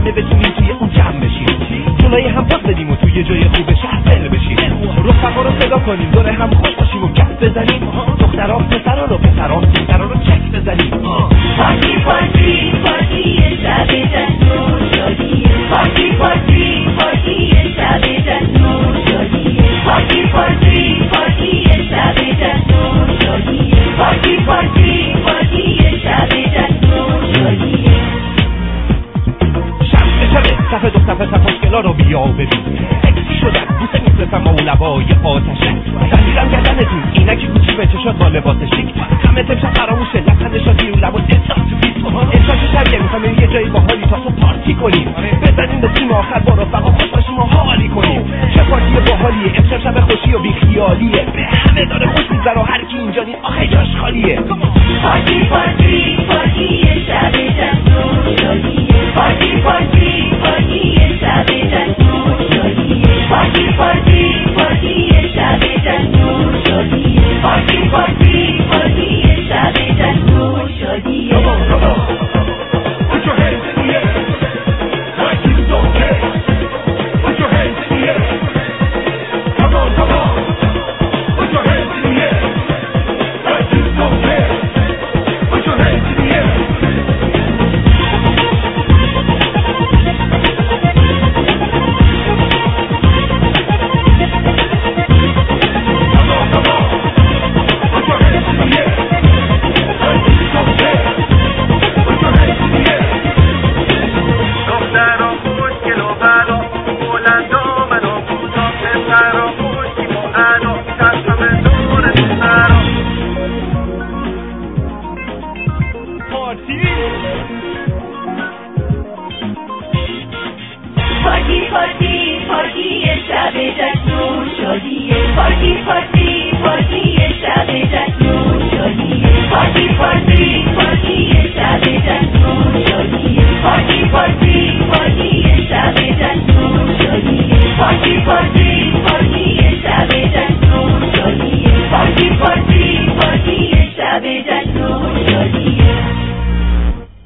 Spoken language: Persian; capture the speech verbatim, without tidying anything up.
که بتونیم توی اون جمع بشیم، جلوی هم پاس بدیم و توی جای خوب شهر دل بشیم، رفقا رو صدا کنیم، دور هم خوش باشیم و گپ بزنیم، دخترها پسرها رو پسرها دخترها رو چک بزنیم. پارتی پارتی پارتی شب جشن و شادیه، پارتی پارتی پارتی شب جشن و شادیه، پارتی پارتی پارتی شب جشن و شادیه، پارتی پارتی پارتی شب جشن و شادیه. شب شب صف دختر پسر خوشگلا رو بیا و ببین، سکسی شدن بوسه میفرستم و لبای آتشه، زنجیرم گردنتون اینکی کوچی به چشات با لباس شیک، همه تمشب فراموشه لبخند شادی رو لب و احساس تو پیت، امشب شب میخوام یه جایی با حالی تا صبح پارتی کنیم، بزنیم به تیم آخر با رفقا خوش باشیم و حالی کنیم. چه پارتی باحالیه امشب شب خوشی و بیخیالیه، به همه داره خوش میگذره و هر کی اینجا نیست آخه جاش خالیه. پارتی پارتی پارتی شب جشن و شادیه، پارتی پارتی پارتی شب جشن و شادیه، پارتی پارتی پارتی شب جشن و شادیه، پارتی پارتی پارتی شب جشن و شادیه. Put your hands in the air, like you don't care. Put your hands in the air. Come on, come on. Put your hands in the air, like you don't care. Put your hands in the air. Come on, come on. Put your hands in the air, like you don't care. Put your hands in the air. دخترها خوشگل و بلا بلند و منو کوتاه پسرها خوشگل و ادا چشم دور دخترها. پارتی پارتی پارتی پارتی شب جشن و شادیه، پارتی پارتی پارتی شب جشن و شادیه، پارتی پارتی پارتی شب جشن و شادیه، پارتی پارتی پارتی شب جشن و شادیه، پارتی پارتی پارتی شب جشن و شادیه، پارتی پارتی پارتی شب جشن